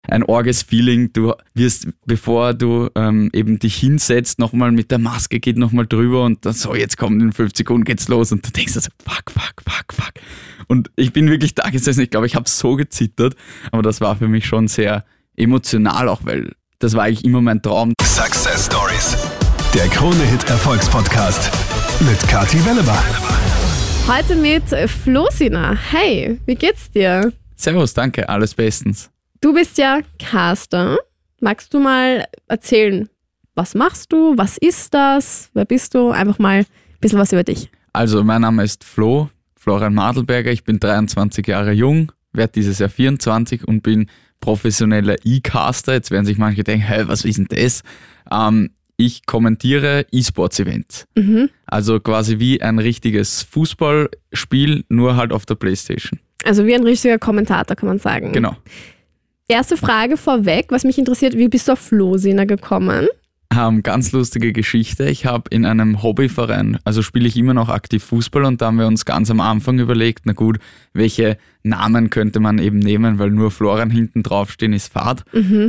ein orges Feeling. Du wirst, bevor du eben dich hinsetzt, nochmal mit der Maske geht nochmal drüber und dann so, jetzt kommt in 5 Sekunden geht's los und du denkst so, fuck. Und ich bin wirklich da gesessen, ich glaube, ich habe so gezittert, aber das war für mich schon sehr emotional auch, weil das war eigentlich immer mein Traum. Success Stories. Der Krone-Hit Erfolgspodcast mit Kathi Wellebach. Heute mit Flo Sina. Hey, wie geht's dir? Servus, danke, alles bestens. Du bist ja Caster. Magst du mal erzählen, was machst du, was ist das, wer bist du? Einfach mal ein bisschen was über dich. Also, mein Name ist Florian Madelberger, ich bin 23 Jahre jung, werde dieses Jahr 24 und bin professioneller E-Caster. Jetzt werden sich manche denken, hey, was ist denn das? Ich kommentiere E-Sports-Events. Also quasi wie ein richtiges Fußballspiel, nur halt auf der Playstation. Also wie ein richtiger Kommentator, kann man sagen. Genau. Erste Frage vorweg, was mich interessiert, wie bist du auf Flo Sina gekommen? Ganz lustige Geschichte. Ich habe in einem Hobbyverein, also spiele ich immer noch aktiv Fußball und da haben wir uns ganz am Anfang überlegt, na gut, welche Namen könnte man eben nehmen, weil nur Florian hinten draufstehen ist Fahrt.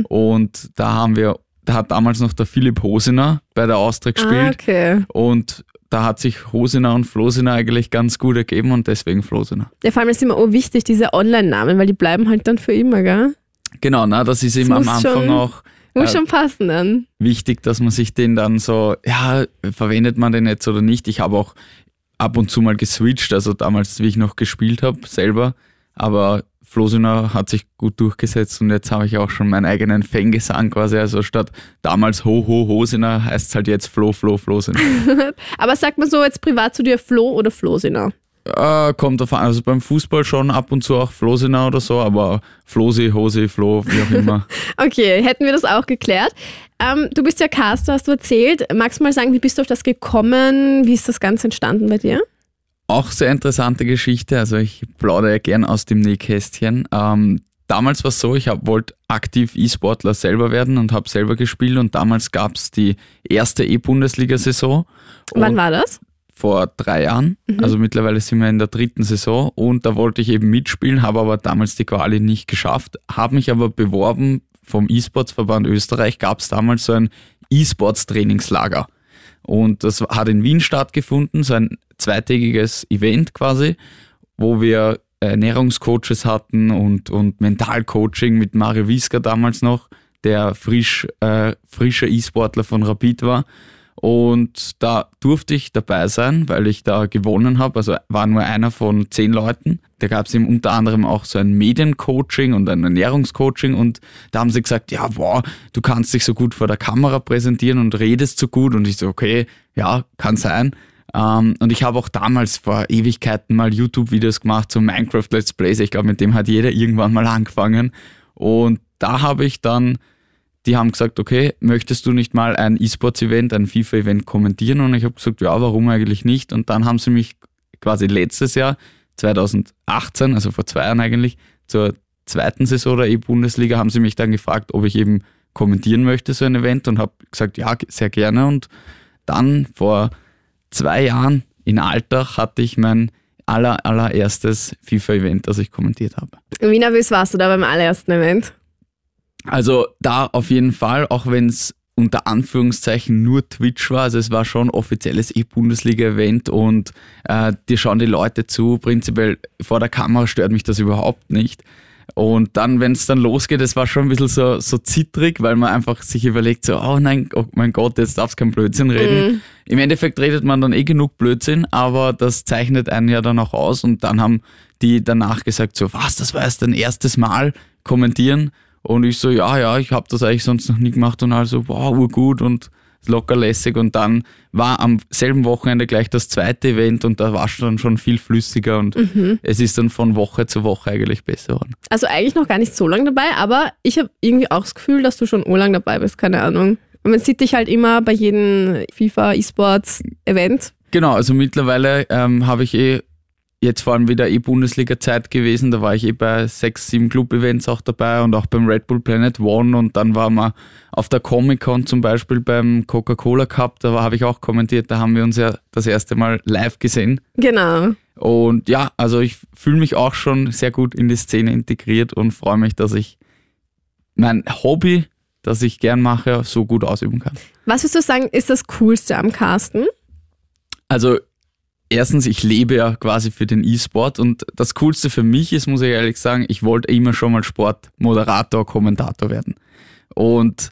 Und da hat damals noch der Philipp Hosiner bei der Austria gespielt. Okay. Und da hat sich Hosiner und Flosiner eigentlich ganz gut ergeben und deswegen Flosiner. Ja, vor allem ist immer wichtig, diese Online-Namen, weil die bleiben halt dann für immer, gell? Genau, das ist eben am Anfang auch muss schon passen dann. wichtig, dass man sich den dann so, verwendet man den jetzt oder nicht. Ich habe auch ab und zu mal geswitcht, also damals, wie ich noch gespielt habe, selber. Aber Flosiner hat sich gut durchgesetzt und jetzt habe ich auch schon meinen eigenen Fangesang quasi. Also statt damals Hosiner heißt es halt jetzt Flosiner. Aber sagt man so jetzt privat zu dir Flo oder Flosiner? Kommt davon an, also beim Fußball schon ab und zu auch Flosiner oder so, aber Flosi, Hosi, Flo, wie auch immer. Okay, hätten wir das auch geklärt. Du bist ja Caster, hast du erzählt. Magst du mal sagen, wie bist du auf das gekommen? Wie ist das Ganze entstanden bei dir? Auch sehr interessante Geschichte, also ich plaudere ja gern aus dem Nähkästchen. Damals war es so, ich wollte aktiv E-Sportler selber werden und habe selber gespielt und damals gab es die erste E-Bundesliga-Saison. Wann war das? Vor 3 Jahren, also mittlerweile sind wir in der 3. Saison und da wollte ich eben mitspielen, habe aber damals die Quali nicht geschafft, habe mich aber beworben vom E-Sports-Verband Österreich, gab es damals so ein E-Sports-Trainingslager und das hat in Wien stattgefunden, so ein 2-tägiges Event quasi, wo wir Ernährungscoaches hatten und Mentalcoaching mit Mario Wiska damals noch, der frischer E-Sportler von Rapid war. Und da durfte ich dabei sein, weil ich da gewonnen habe. Also war nur einer von 10 Leuten. Da gab es eben unter anderem auch so ein Mediencoaching und ein Ernährungscoaching. Und da haben sie gesagt, ja, wow, du kannst dich so gut vor der Kamera präsentieren und redest so gut. Und ich so, okay, ja, kann sein. Und ich habe auch damals vor Ewigkeiten mal YouTube-Videos gemacht, so Minecraft Let's Plays. Ich glaube, mit dem hat jeder irgendwann mal angefangen. Und da habe ich dann... Die haben gesagt, okay, möchtest du nicht mal ein E-Sports-Event, ein FIFA-Event kommentieren? Und ich habe gesagt, ja, warum eigentlich nicht? Und dann haben sie mich quasi letztes Jahr, 2018, also vor 2 Jahren eigentlich, zur 2. Saison der E-Bundesliga, haben sie mich dann gefragt, ob ich eben kommentieren möchte, so ein Event. Und habe gesagt, ja, sehr gerne. Und dann vor 2 Jahren in Altach hatte ich mein allererstes FIFA-Event, das ich kommentiert habe. Wie nervös warst du da beim allerersten Event? Also da auf jeden Fall, auch wenn es unter Anführungszeichen nur Twitch war, also es war schon offizielles E-Bundesliga-Event und dir schauen die Leute zu, prinzipiell vor der Kamera stört mich das überhaupt nicht. Und dann, wenn es dann losgeht, es war schon ein bisschen so zittrig, weil man einfach sich überlegt, so, oh nein, oh mein Gott, jetzt darfst du kein Blödsinn reden. Im Endeffekt redet man dann genug Blödsinn, aber das zeichnet einen ja dann auch aus und dann haben die danach gesagt, so, was, das war erst dein erstes Mal kommentieren? Und ich so, ja, ich habe das eigentlich sonst noch nie gemacht und also, wow, urgut und locker lässig. Und dann war am selben Wochenende gleich das 2. Event und da war es dann schon viel flüssiger und es ist dann von Woche zu Woche eigentlich besser geworden. Also eigentlich noch gar nicht so lange dabei, aber ich habe irgendwie auch das Gefühl, dass du schon urlang dabei bist, keine Ahnung. Und man sieht dich halt immer bei jedem FIFA E-Sports Event. Genau, also mittlerweile habe ich jetzt vor allem wieder Bundesliga-Zeit gewesen, da war ich bei 6, 7 Club-Events auch dabei und auch beim Red Bull Planet One und dann waren wir auf der Comic-Con zum Beispiel beim Coca-Cola Cup, da habe ich auch kommentiert, da haben wir uns ja das erste Mal live gesehen. Genau. Und ja, also ich fühle mich auch schon sehr gut in die Szene integriert und freue mich, dass ich mein Hobby, das ich gern mache, so gut ausüben kann. Was würdest du sagen, ist das Coolste am Casten? Also erstens, ich lebe ja quasi für den E-Sport und das Coolste für mich ist, muss ich ehrlich sagen, ich wollte immer schon mal Sportmoderator, Kommentator werden. Und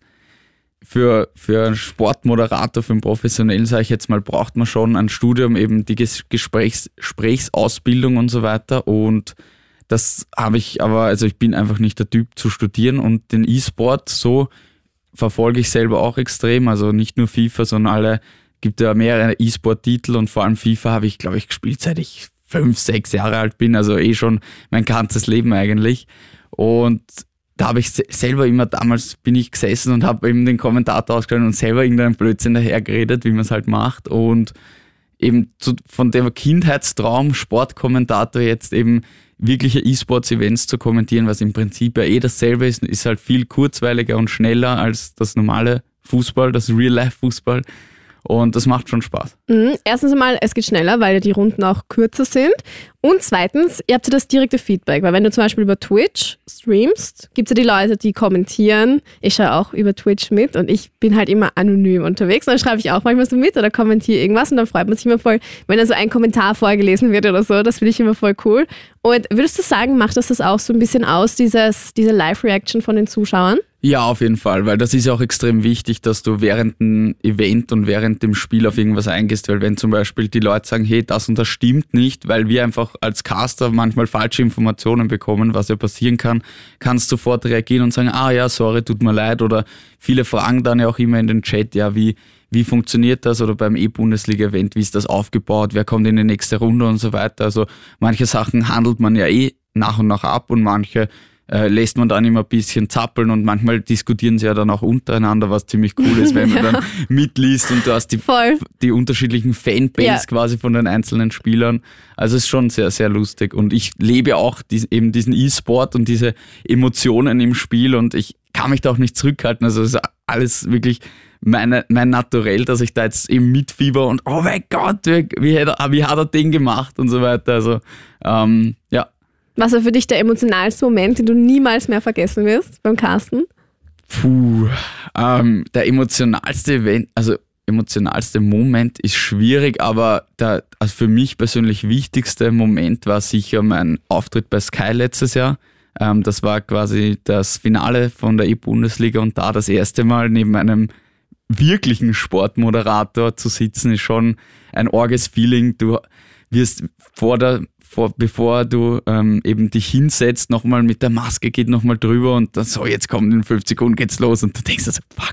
für einen Sportmoderator, für einen Professionellen, sage ich jetzt mal, braucht man schon ein Studium, eben die Gesprächsausbildung und so weiter. Und das habe ich aber, also ich bin einfach nicht der Typ zu studieren und den E-Sport so verfolge ich selber auch extrem. Also nicht nur FIFA, sondern gibt ja mehrere E-Sport-Titel und vor allem FIFA habe ich, glaube ich, gespielt, seit ich 5, 6 Jahre alt bin. Also schon mein ganzes Leben eigentlich. Und da habe ich selber immer, damals bin ich gesessen und habe eben den Kommentator ausgestellt und selber irgendeinen Blödsinn dahergeredet, wie man es halt macht. Und eben von dem Kindheitstraum, Sportkommentator jetzt eben wirkliche E-Sports-Events zu kommentieren, was im Prinzip ja dasselbe ist halt viel kurzweiliger und schneller als das normale Fußball, das Real-Life-Fußball. Und das macht schon Spaß. Erstens einmal, es geht schneller, weil die Runden auch kürzer sind. Und zweitens, ihr habt ja das direkte Feedback, weil wenn du zum Beispiel über Twitch streamst, gibt es ja die Leute, die kommentieren. Ich schaue auch über Twitch mit und ich bin halt immer anonym unterwegs. Dann schreibe ich auch manchmal so mit oder kommentiere irgendwas und dann freut man sich immer voll, wenn da so ein Kommentar vorgelesen wird oder so. Das finde ich immer voll cool. Und würdest du sagen, macht das auch so ein bisschen aus, diese Live-Reaction von den Zuschauern? Ja, auf jeden Fall, weil das ist ja auch extrem wichtig, dass du während dem Event und während dem Spiel auf irgendwas eingehst, weil wenn zum Beispiel die Leute sagen, hey, das und das stimmt nicht, weil wir einfach als Caster manchmal falsche Informationen bekommen, was ja passieren kann, kannst du sofort reagieren und sagen, ja, sorry, tut mir leid, oder viele fragen dann ja auch immer in den Chat, ja, wie funktioniert das, oder beim E-Bundesliga-Event, wie ist das aufgebaut, wer kommt in die nächste Runde und so weiter, also manche Sachen handelt man ja nach und nach ab und manche lässt man dann immer ein bisschen zappeln und manchmal diskutieren sie ja dann auch untereinander, was ziemlich cool ist, wenn man dann mitliest und du hast die unterschiedlichen Fanbase quasi von den einzelnen Spielern. Also es ist schon sehr, sehr lustig und ich lebe auch eben diesen E-Sport und diese Emotionen im Spiel und ich kann mich da auch nicht zurückhalten. Also es ist alles wirklich mein Naturell, dass ich da jetzt eben mitfieber und oh mein Gott, wie hat er den gemacht und so weiter. Also ja. Was war für dich der emotionalste Moment, den du niemals mehr vergessen wirst beim Casten? Der emotionalste Moment ist schwierig, aber also für mich persönlich wichtigste Moment war sicher mein Auftritt bei Sky letztes Jahr. Das war quasi das Finale von der E-Bundesliga und da das erste Mal neben einem wirklichen Sportmoderator zu sitzen, ist schon ein orges Feeling. Du wirst bevor du eben dich hinsetzt, nochmal mit der Maske geht nochmal drüber und dann so, jetzt kommt in 5 Sekunden geht's los und du denkst so, fuck.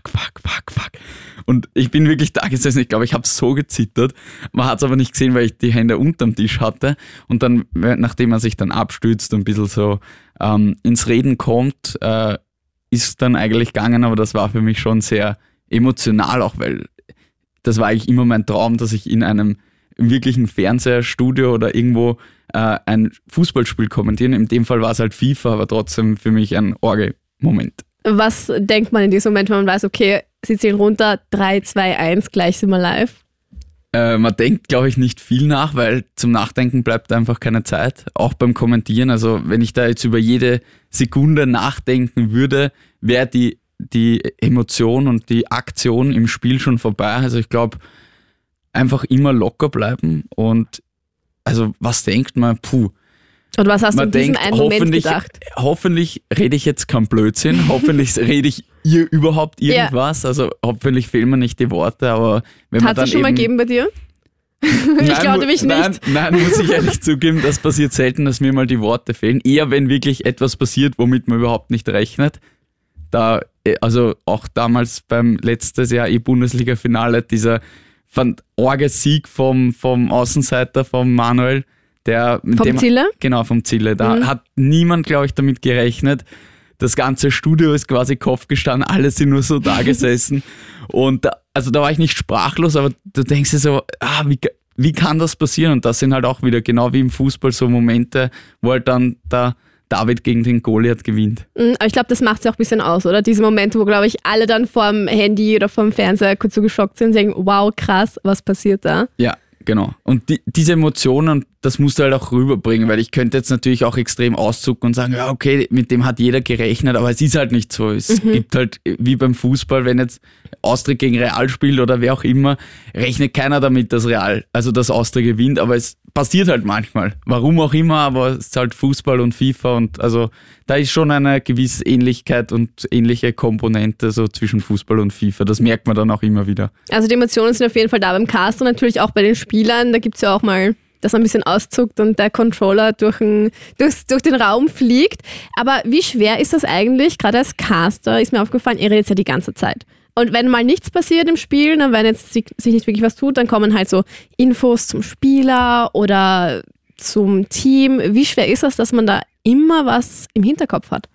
Und ich bin wirklich da gesessen, ich glaube, ich habe so gezittert. Man hat es aber nicht gesehen, weil ich die Hände unterm Tisch hatte. Und dann, nachdem man sich dann abstützt und ein bisschen so ins Reden kommt, ist dann eigentlich gegangen, aber das war für mich schon sehr emotional, auch weil das war eigentlich immer mein Traum, dass ich in einem wirklichen Fernsehstudio oder irgendwo ein Fußballspiel kommentieren. In dem Fall war es halt FIFA, aber trotzdem für mich ein Orge-Moment. Was denkt man in diesem Moment, wenn man weiß, okay, sie zählen runter, 3, 2, 1, gleich sind wir live? Man denkt, glaube ich, nicht viel nach, weil zum Nachdenken bleibt einfach keine Zeit. Auch beim Kommentieren. Also wenn ich da jetzt über jede Sekunde nachdenken würde, wäre die Emotion und die Aktion im Spiel schon vorbei. Also ich glaube, einfach immer locker bleiben und also was denkt man? Und was hast du in diesem einen Moment gedacht? Hoffentlich rede ich jetzt keinen Blödsinn, hoffentlich rede ich ihr überhaupt irgendwas, also hoffentlich fehlen mir nicht die Worte, aber wenn man dann hat es schon mal gegeben bei dir? Ich glaube nämlich nicht. Nein, muss ich ehrlich zugeben, das passiert selten, dass mir mal die Worte fehlen. Eher wenn wirklich etwas passiert, womit man überhaupt nicht rechnet. Also auch damals beim letztes Jahr E-Bundesliga-Finale, dieser Orge-Sieg vom Außenseiter, vom Manuel. Vom Zille? Genau, vom Zille. Da hat niemand, glaube ich, damit gerechnet. Das ganze Studio ist quasi Kopf gestanden, alle sind nur so da gesessen. Und da war ich nicht sprachlos, aber du denkst dir so, wie kann das passieren? Und das sind halt auch wieder, genau wie im Fußball, so Momente, wo halt dann David gegen den Goliath gewinnt. Aber ich glaube, das macht es ja auch ein bisschen aus, oder? Diese Momente, wo, glaube ich, alle dann vorm Handy oder vorm Fernseher kurz so geschockt sind und sagen, wow, krass, was passiert da? Ja, genau. Und diese Emotionen, das musst du halt auch rüberbringen, weil ich könnte jetzt natürlich auch extrem auszucken und sagen, ja okay, mit dem hat jeder gerechnet, aber es ist halt nicht so. Es gibt halt, wie beim Fußball, wenn jetzt Austria gegen Real spielt oder wer auch immer, rechnet keiner damit, dass dass Austria gewinnt, aber es passiert halt manchmal. Warum auch immer, aber es ist halt Fußball und FIFA und also da ist schon eine gewisse Ähnlichkeit und ähnliche Komponente so zwischen Fußball und FIFA. Das merkt man dann auch immer wieder. Also die Emotionen sind auf jeden Fall da beim Cast und natürlich auch bei den Spielern. Da gibt es ja auch mal, dass man ein bisschen auszuckt und der Controller durch den Raum fliegt. Aber wie schwer ist das eigentlich? Gerade als Caster ist mir aufgefallen, ihr redet ja die ganze Zeit. Und wenn mal nichts passiert im Spiel, wenn jetzt sich nicht wirklich was tut, dann kommen halt so Infos zum Spieler oder zum Team. Wie schwer ist das, dass man da immer was im Hinterkopf hat?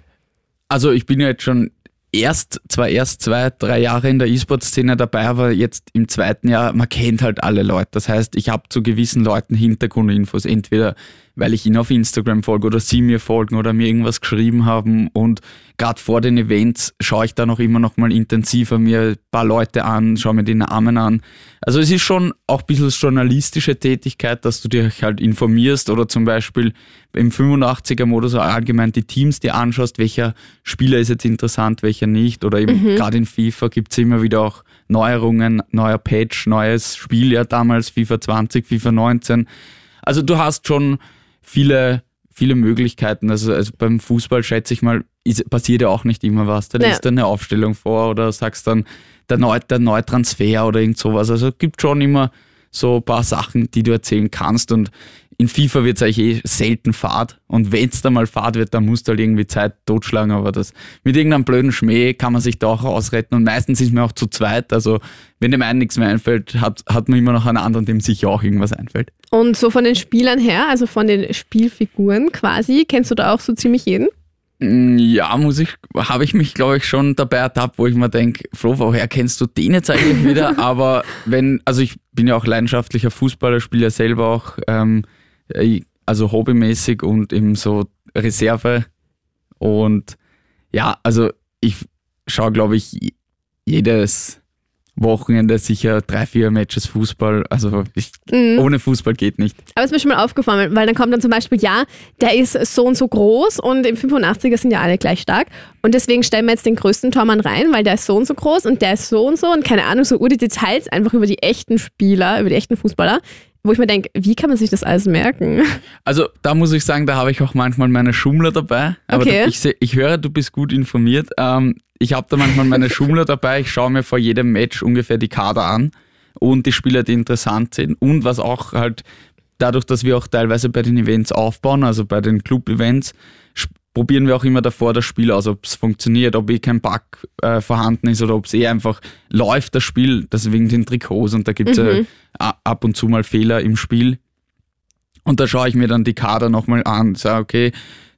Also ich bin ja jetzt schon erst 2-3 Jahre in der E-Sport-Szene dabei, aber jetzt im 2. Jahr, man kennt halt alle Leute. Das heißt, ich habe zu gewissen Leuten Hintergrundinfos, entweder weil ich ihnen auf Instagram folge oder sie mir folgen oder mir irgendwas geschrieben haben und gerade vor den Events schaue ich da noch immer noch mal intensiver mir ein paar Leute an, schaue mir die Namen an. Also es ist schon auch ein bisschen journalistische Tätigkeit, dass du dich halt informierst oder zum Beispiel im 85er-Modus allgemein die Teams dir anschaust, welcher Spieler ist jetzt interessant, welcher nicht oder eben gerade in FIFA gibt es immer wieder auch Neuerungen, neuer Patch, neues Spiel, ja damals FIFA 20, FIFA 19. Also du hast schon viele Möglichkeiten. Also beim Fußball schätze ich mal, passiert ja auch nicht immer was. Da liest du eine Aufstellung vor oder sagst dann der neue Transfer oder irgend sowas. Also es gibt schon immer so ein paar Sachen, die du erzählen kannst und in FIFA wird es eigentlich selten Fahrt und wenn es da mal Fahrt wird, dann musst du halt irgendwie Zeit totschlagen, aber das mit irgendeinem blöden Schmäh kann man sich da auch ausretten und meistens ist man auch zu zweit, also wenn dem einen nichts mehr einfällt, hat man immer noch einen anderen, dem sicher auch irgendwas einfällt. Und so von den Spielern her, also von den Spielfiguren quasi, kennst du da auch so ziemlich jeden? Ja, habe ich mich, glaube ich, schon dabei ertappt, wo ich mir denke, Flo, woher kennst du den jetzt eigentlich wieder? Aber ich bin ja auch leidenschaftlicher Fußballer, spiele ja selber auch, also hobbymäßig und eben so Reserve. Und ja, also ich schaue, glaube ich, jedes Wochenende sicher 3-4 Matches Fußball. Also ohne Fußball geht nicht. Aber es ist mir schon mal aufgefallen, weil dann kommt dann zum Beispiel, ja, der ist so und so groß und im 85er sind ja alle gleich stark und deswegen stellen wir jetzt den größten Tormann rein, weil der ist so und so groß und der ist so und so und keine Ahnung, so die Details einfach über die echten Spieler, über die echten Fußballer, wo ich mir denke, wie kann man sich das alles merken? Also da muss ich sagen, da habe ich auch manchmal meine Schummler dabei. Aber okay. Ich höre, du bist gut informiert. Ich habe da manchmal meine Schummler dabei. Ich schaue mir vor jedem Match ungefähr die Kader an und die Spieler, die interessant sind. Und was auch halt, dadurch, dass wir auch teilweise bei den Events aufbauen, also bei den Club-Events, probieren wir auch immer davor das Spiel aus, ob es funktioniert, ob kein Bug vorhanden ist oder ob es einfach läuft, das Spiel, das wegen den Trikots und da gibt es ab und zu mal Fehler im Spiel. Und da schaue ich mir dann die Kader nochmal an, sage, okay,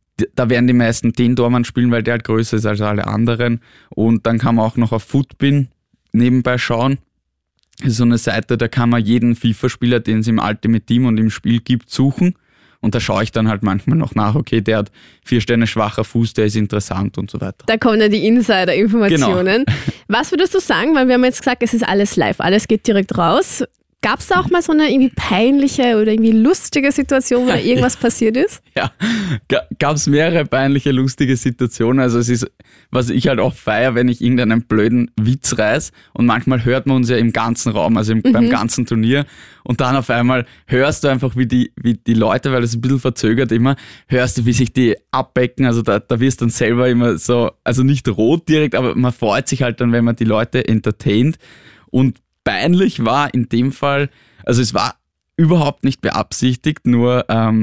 da werden die meisten den Tormann spielen, weil der halt größer ist als alle anderen. Und dann kann man auch noch auf Footbin nebenbei schauen. Das ist so eine Seite, da kann man jeden FIFA-Spieler, den es im Ultimate Team und im Spiel gibt, suchen. Und da schaue ich dann halt manchmal noch nach, okay, der hat 4 Sterne schwacher Fuß, der ist interessant und so weiter. Da kommen ja die Insider-Informationen. Genau. Was würdest du sagen, weil wir haben jetzt gesagt, es ist alles live, alles geht direkt raus. Gab es da auch mal so eine irgendwie peinliche oder irgendwie lustige Situation, wo da irgendwas passiert ist? Ja, gab es mehrere peinliche, lustige Situationen. Also es ist, was ich halt auch feiere, wenn ich irgendeinen blöden Witz reiß und manchmal hört man uns ja im ganzen Raum, also beim ganzen Turnier und dann auf einmal hörst du einfach, wie die Leute, weil es ein bisschen verzögert immer, hörst du, wie sich die abbecken, also da wirst du dann selber immer so, also nicht rot direkt, aber man freut sich halt dann, wenn man die Leute entertaint und peinlich war in dem Fall, also es war überhaupt nicht beabsichtigt, nur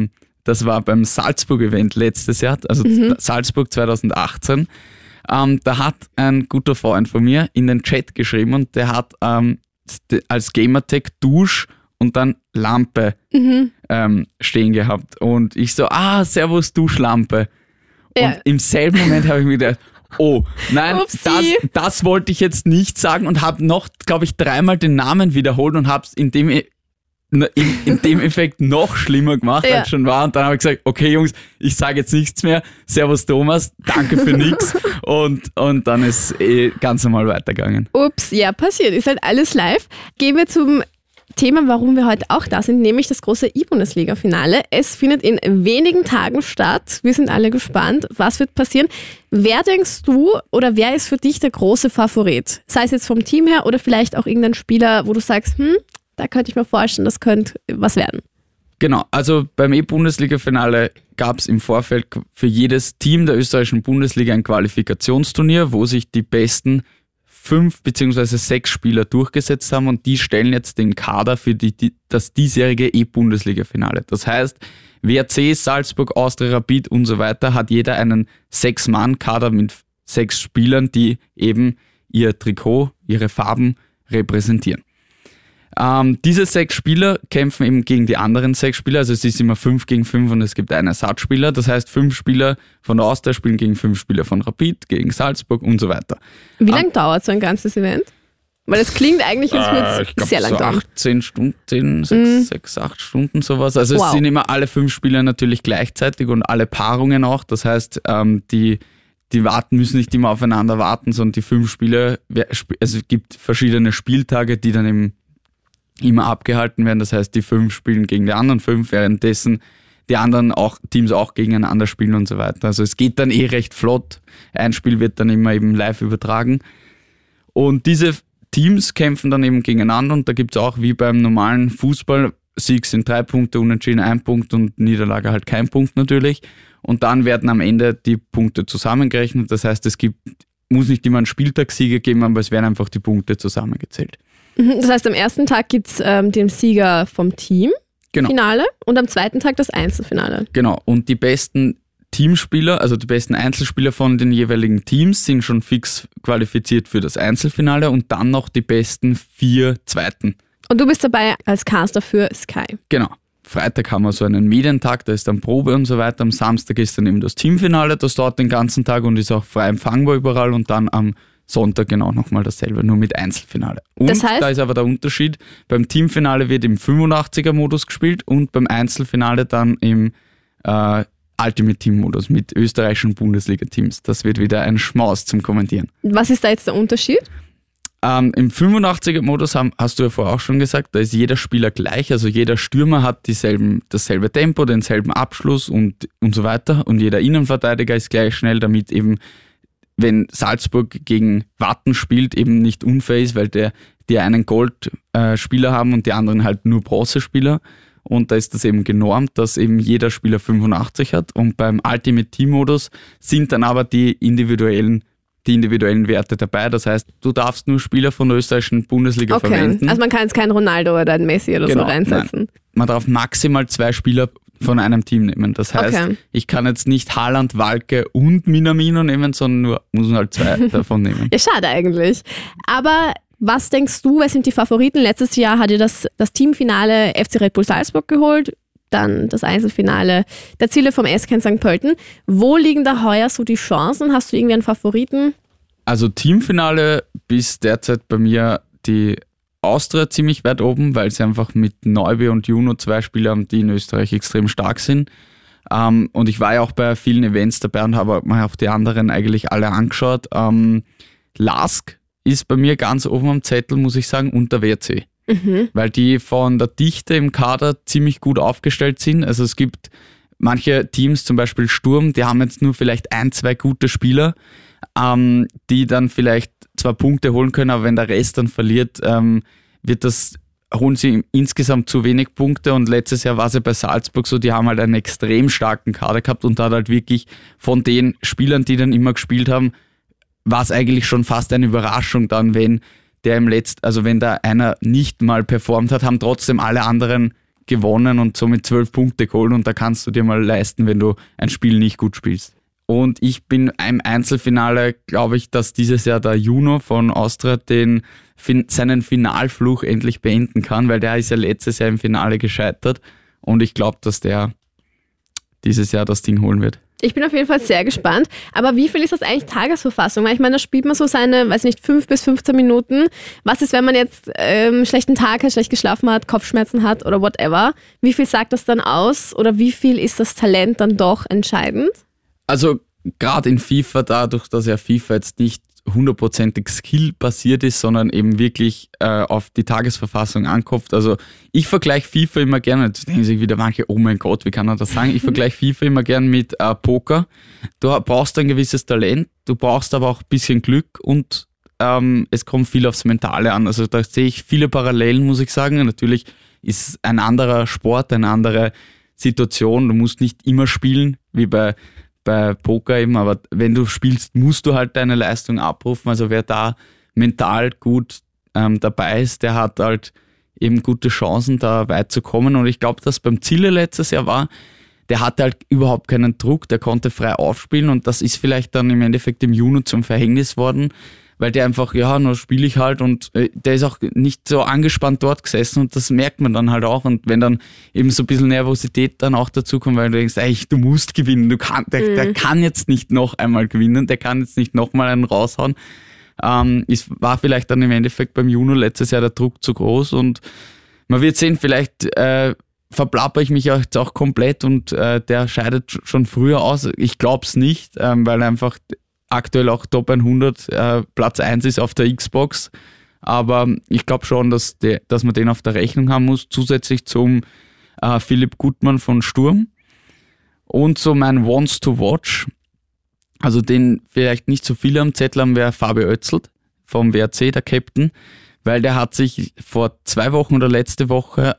das war beim Salzburg-Event letztes Jahr, also Salzburg 2018. Da hat ein guter Freund von mir in den Chat geschrieben und der hat als Gamertag Dusch und dann Lampe stehen gehabt. Und ich so, servus Duschlampe. Ja. Und im selben Moment habe ich mir gedacht, oh, nein, das wollte ich jetzt nicht sagen und habe noch, glaube ich, 3-mal den Namen wiederholt und habe es in dem Effekt noch schlimmer gemacht, als schon war. Und dann habe ich gesagt, okay Jungs, ich sage jetzt nichts mehr. Servus Thomas, danke für nix. Und dann ist ganz normal weitergegangen. Ups, ja, passiert. Ist halt alles live. Gehen wir zum Thema, warum wir heute auch da sind, nämlich das große E-Bundesliga-Finale. Es findet in wenigen Tagen statt. Wir sind alle gespannt, was wird passieren. Wer denkst du oder wer ist für dich der große Favorit? Sei es jetzt vom Team her oder vielleicht auch irgendein Spieler, wo du sagst, da könnte ich mir vorstellen, das könnte was werden. Genau, also beim E-Bundesliga-Finale gab es im Vorfeld für jedes Team der österreichischen Bundesliga ein Qualifikationsturnier, wo sich die besten 5 bzw. 6 Spieler durchgesetzt haben und die stellen jetzt den Kader für das diesjährige E-Bundesliga-Finale. Das heißt, WRC, Salzburg, Austria, Rapid und so weiter hat jeder einen 6-Mann-Kader mit 6 Spielern, die eben ihr Trikot, ihre Farben repräsentieren. Diese 6 Spieler kämpfen eben gegen die anderen 6 Spieler, also es ist immer 5 gegen 5 und es gibt einen Ersatzspieler. Das heißt, 5 Spieler von der Austria spielen gegen 5 Spieler von Rapid, gegen Salzburg und so weiter. Wie lange dauert so ein ganzes Event? Weil es klingt eigentlich, als würde es sehr lang dauern. 10 Stunden, 6, 8 Stunden sowas. Also es sind immer alle 5 Spieler natürlich gleichzeitig und alle Paarungen auch. Das heißt, die müssen nicht immer aufeinander warten, sondern die 5 Spieler, also es gibt verschiedene Spieltage, die dann eben immer abgehalten werden. Das heißt, die 5 spielen gegen die anderen 5, währenddessen die anderen Teams auch gegeneinander spielen und so weiter. Also es geht dann recht flott. Ein Spiel wird dann immer eben live übertragen. Und diese Teams kämpfen dann eben gegeneinander und da gibt es auch wie beim normalen Fußball, Sieg sind 3 Punkte, Unentschieden 1 Punkt und Niederlage halt kein Punkt natürlich. Und dann werden am Ende die Punkte zusammengerechnet. Das heißt, muss nicht immer einen Spieltagssieger geben, aber es werden einfach die Punkte zusammengezählt. Das heißt, am ersten Tag gibt es den Sieger vom Team, genau. Finale, und am zweiten Tag das Einzelfinale. Genau, und die besten Teamspieler, also die besten Einzelspieler von den jeweiligen Teams sind schon fix qualifiziert für das Einzelfinale und dann noch die besten 4 Zweiten. Und du bist dabei als Caster für Sky. Genau. Freitag haben wir so einen Medientag, da ist dann Probe und so weiter. Am Samstag ist dann eben das Teamfinale, das dauert den ganzen Tag und ist auch frei empfangbar überall und dann am Sonntag genau nochmal dasselbe, nur mit Einzelfinale. Und das heißt, da ist aber der Unterschied, beim Teamfinale wird im 85er-Modus gespielt und beim Einzelfinale dann im Ultimate Team-Modus mit österreichischen Bundesliga-Teams. Das wird wieder ein Schmaus zum Kommentieren. Was ist da jetzt der Unterschied? Im 85er-Modus hast du ja vorher auch schon gesagt, da ist jeder Spieler gleich, also jeder Stürmer hat dasselbe Tempo, denselben Abschluss und so weiter und jeder Innenverteidiger ist gleich schnell, damit eben wenn Salzburg gegen Watten spielt, eben nicht unfair ist, weil die einen Gold-Spieler haben und die anderen halt nur Bronze-Spieler. Und da ist das eben genormt, dass eben jeder Spieler 85 hat. Und beim Ultimate Team-Modus sind dann aber die individuellen Werte dabei. Das heißt, du darfst nur Spieler von der österreichischen Bundesliga verwenden. Also man kann jetzt keinen Ronaldo oder einen Messi oder so reinsetzen. Nein. Man darf maximal 2 Spieler von einem Team nehmen. Das heißt, ich kann jetzt nicht Haaland, Walke und Minamino nehmen, sondern muss halt 2 davon nehmen. Ja, schade eigentlich. Aber was denkst du, wer sind die Favoriten? Letztes Jahr hat ihr das Teamfinale FC Red Bull Salzburg geholt, dann das Einzelfinale der Ziele vom SK St. Pölten. Wo liegen da heuer so die Chancen? Hast du irgendwie einen Favoriten? Also Teamfinale bis derzeit bei mir die Austria ziemlich weit oben, weil sie einfach mit Neuby und Juno 2 Spieler haben, die in Österreich extrem stark sind. Und ich war ja auch bei vielen Events dabei und habe mir auch die anderen eigentlich alle angeschaut. Lask ist bei mir ganz oben am Zettel, muss ich sagen, und der WRC. Weil die von der Dichte im Kader ziemlich gut aufgestellt sind. Also es gibt manche Teams, zum Beispiel Sturm, die haben jetzt nur vielleicht 1, 2 gute Spieler, die dann vielleicht zwar Punkte holen können, aber wenn der Rest dann verliert, holen sie insgesamt zu wenig Punkte und letztes Jahr war es ja bei Salzburg so, die haben halt einen extrem starken Kader gehabt und da hat halt wirklich von den Spielern, die dann immer gespielt haben, war es eigentlich schon fast eine Überraschung dann, wenn wenn da einer nicht mal performt hat, haben trotzdem alle anderen gewonnen und somit 12 Punkte geholt und da kannst du dir mal leisten, wenn du ein Spiel nicht gut spielst. Und ich bin im Einzelfinale, glaube ich, dass dieses Jahr der Juno von Austria seinen Finalfluch endlich beenden kann, weil der ist ja letztes Jahr im Finale gescheitert und ich glaube, dass der dieses Jahr das Ding holen wird. Ich bin auf jeden Fall sehr gespannt. Aber wie viel ist das eigentlich Tagesverfassung? Weil ich meine, da spielt man so seine, 5 bis 15 Minuten. Was ist, wenn man jetzt einen schlechten Tag hat, schlecht geschlafen hat, Kopfschmerzen hat oder whatever? Wie viel sagt das dann aus? Oder wie viel ist das Talent dann doch entscheidend? Also gerade in FIFA, dadurch, dass ja FIFA jetzt nicht 100%ig Skill-basiert ist, sondern eben wirklich auf die Tagesverfassung ankommt. Also ich vergleiche FIFA immer gerne, jetzt denken sich wieder manche, oh mein Gott, wie kann er das sagen? Ich vergleiche FIFA immer gerne mit Poker. Du brauchst ein gewisses Talent, du brauchst aber auch ein bisschen Glück und es kommt viel aufs Mentale an. Also da sehe ich viele Parallelen, muss ich sagen. Natürlich ist ein anderer Sport, eine andere Situation. Du musst nicht immer spielen, wie bei Poker eben, aber wenn du spielst, musst du halt deine Leistung abrufen. Also wer da mental gut dabei ist, der hat halt eben gute Chancen, da weit zu kommen. Und ich glaube, dass beim Zille letztes Jahr war, der hatte halt überhaupt keinen Druck, der konnte frei aufspielen und das ist vielleicht dann im Endeffekt im Juni zum Verhängnis worden, weil der einfach, ja, nur spiele ich halt und der ist auch nicht so angespannt dort gesessen und das merkt man dann halt auch. Und wenn dann eben so ein bisschen Nervosität dann auch dazu kommt, weil du denkst, ey, du musst gewinnen, der kann jetzt nicht noch einmal gewinnen, der kann jetzt nicht noch mal einen raushauen. Es war vielleicht dann im Endeffekt beim Juno letztes Jahr der Druck zu groß und man wird sehen, vielleicht verplapper ich mich jetzt auch komplett und der scheidet schon früher aus. Ich glaube es nicht, weil einfach aktuell auch Top 100 Platz 1 ist auf der Xbox. Aber ich glaube schon, dass man den auf der Rechnung haben muss, zusätzlich zum Philipp Gutmann von Sturm. Und so mein Wants to Watch, also den vielleicht nicht so viele am Zettel haben, wäre Fabio Oetzelt vom WRC, der Captain, weil der hat sich vor 2 Wochen oder letzte Woche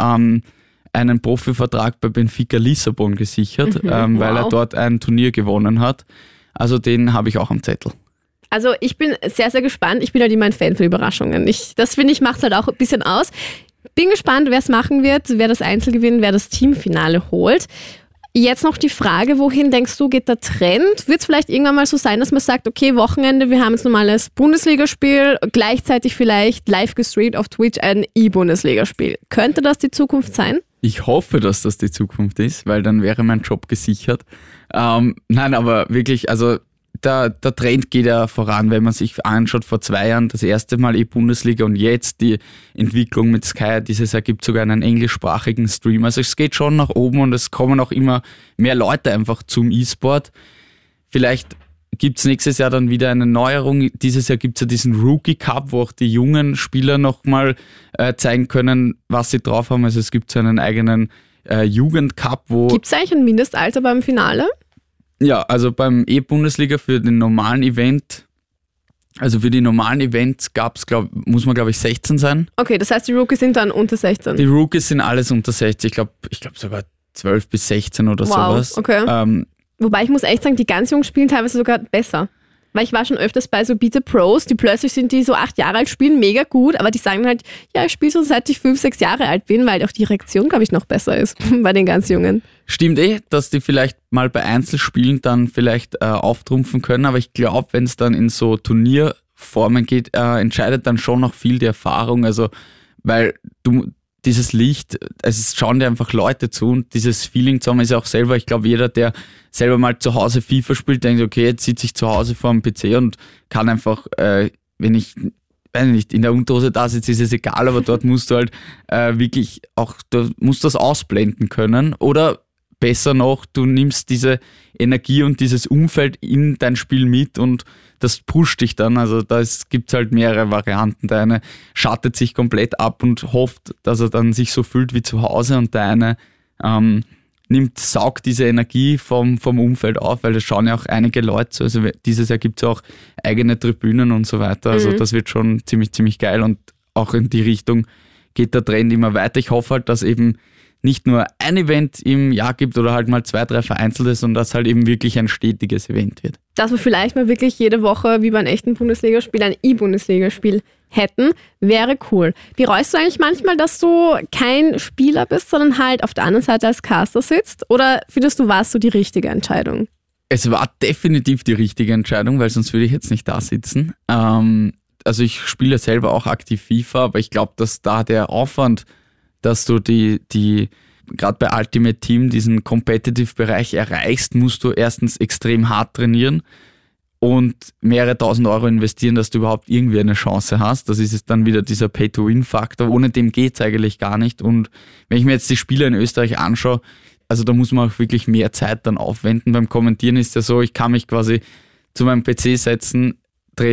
einen Profivertrag bei Benfica Lissabon gesichert, weil er dort ein Turnier gewonnen hat. Also den habe ich auch am Zettel. Also ich bin sehr, sehr gespannt. Ich bin halt immer ein Fan von Überraschungen. Das finde ich, macht es halt auch ein bisschen aus. Bin gespannt, wer es machen wird, wer das Einzel gewinnt, wer das Teamfinale holt. Jetzt noch die Frage, wohin denkst du, geht der Trend? Wird es vielleicht irgendwann mal so sein, dass man sagt, okay, Wochenende, wir haben jetzt normales Bundesligaspiel, gleichzeitig vielleicht live gestreamt auf Twitch ein E-Bundesligaspiel. Könnte das die Zukunft sein? Ich hoffe, dass das die Zukunft ist, weil dann wäre mein Job gesichert. Nein, aber wirklich, also der Trend geht ja voran, wenn man sich anschaut, vor 2 Jahren das erste Mal E-Bundesliga und jetzt die Entwicklung mit Sky. Dieses Jahr gibt es sogar einen englischsprachigen Stream. Also es geht schon nach oben und es kommen auch immer mehr Leute einfach zum E-Sport. Vielleicht gibt es nächstes Jahr dann wieder eine Neuerung. Dieses Jahr gibt es ja diesen Rookie Cup, wo auch die jungen Spieler nochmal zeigen können, was sie drauf haben. Also es gibt so einen eigenen Jugend-Cup, wo... Gibt es eigentlich ein Mindestalter beim Finale? Ja, also beim E-Bundesliga für den normalen Event, also für die normalen Events muss man glaube ich 16 sein. Okay, das heißt die Rookies sind dann unter 16? Die Rookies sind alles unter 16, ich glaube sogar 12 bis 16 oder sowas. Okay. Wobei ich muss echt sagen, die ganz Jungen spielen teilweise sogar besser. Weil ich war schon öfters bei so Beat the Pros, die plötzlich sind die so 8 Jahre alt, spielen mega gut, aber die sagen halt, ja, ich spiele so seit ich 5, 6 Jahre alt bin, weil auch die Reaktion, glaube ich, noch besser ist bei den ganz Jungen. Stimmt dass die vielleicht mal bei Einzelspielen dann vielleicht auftrumpfen können, aber ich glaube, wenn es dann in so Turnierformen geht, entscheidet dann schon noch viel die Erfahrung, also weil dieses Licht, es schauen dir einfach Leute zu und dieses Feeling zu haben ist auch selber, ich glaube, jeder, der selber mal zu Hause FIFA spielt, denkt, okay, jetzt sitze ich zu Hause vor dem PC und kann einfach, wenn ich nicht in der Unterhose da sitze, ist es egal, aber dort musst du halt wirklich auch, du musst das ausblenden können oder besser noch, du nimmst diese Energie und dieses Umfeld in dein Spiel mit und das pusht dich dann. Also da gibt es halt mehrere Varianten. Der eine schattet sich komplett ab und hofft, dass er dann sich so fühlt wie zu Hause und der eine saugt diese Energie vom Umfeld auf, weil das schauen ja auch einige Leute so. Also dieses Jahr gibt es auch eigene Tribünen und so weiter. Also das wird schon ziemlich, ziemlich geil und auch in die Richtung geht der Trend immer weiter. Ich hoffe halt, dass eben nicht nur ein Event im Jahr gibt oder halt mal 2, 3 vereinzelte, sondern dass halt eben wirklich ein stetiges Event wird. Dass wir vielleicht mal wirklich jede Woche wie bei einem echten Bundesligaspiel ein E-Bundesligaspiel hätten, wäre cool. Bereust du eigentlich manchmal, dass du kein Spieler bist, sondern halt auf der anderen Seite als Caster sitzt? Oder findest du, war es so die richtige Entscheidung? Es war definitiv die richtige Entscheidung, weil sonst würde ich jetzt nicht da sitzen. Also ich spiele selber auch aktiv FIFA, aber ich glaube, dass da der Aufwand, dass du die gerade bei Ultimate Team diesen Competitive-Bereich erreichst, musst du erstens extrem hart trainieren und mehrere tausend Euro investieren, dass du überhaupt irgendwie eine Chance hast. Das ist jetzt dann wieder dieser Pay-to-Win-Faktor. Ohne dem geht es eigentlich gar nicht. Und wenn ich mir jetzt die Spiele in Österreich anschaue, also da muss man auch wirklich mehr Zeit dann aufwenden. Beim Kommentieren ist ja so, ich kann mich quasi zu meinem PC setzen, drehe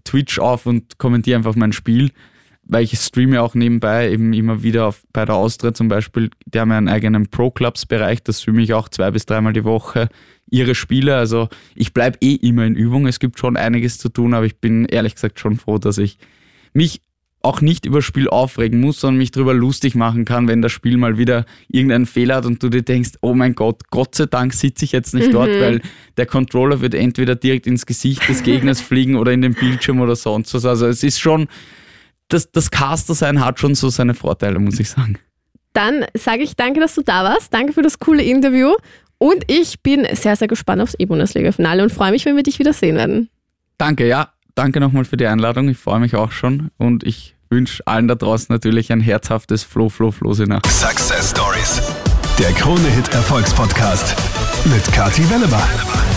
Twitch auf und kommentiere einfach mein Spiel, weil ich streame auch nebenbei eben immer wieder bei der Austria zum Beispiel. Die haben ja einen eigenen Pro-Clubs-Bereich, da streame ich auch 2 bis 3 Mal die Woche ihre Spiele. Also ich bleibe immer in Übung. Es gibt schon einiges zu tun, aber ich bin ehrlich gesagt schon froh, dass ich mich auch nicht über das Spiel aufregen muss, sondern mich darüber lustig machen kann, wenn das Spiel mal wieder irgendeinen Fehler hat und du dir denkst, oh mein Gott sei Dank sitze ich jetzt nicht dort, weil der Controller wird entweder direkt ins Gesicht des Gegners fliegen oder in den Bildschirm oder sonst was. Also es ist schon, das Caster-Sein hat schon so seine Vorteile, muss ich sagen. Dann sage ich danke, dass du da warst. Danke für das coole Interview. Und ich bin sehr, sehr gespannt aufs E-Bundesliga-Finale und freue mich, wenn wir dich wieder sehen werden. Danke, ja. Danke nochmal für die Einladung. Ich freue mich auch schon und ich wünsche allen da draußen natürlich ein herzhaftes Flo-Sinach. Success Stories. Der Krone-Hit Erfolgspodcast mit Kathi Wellebar.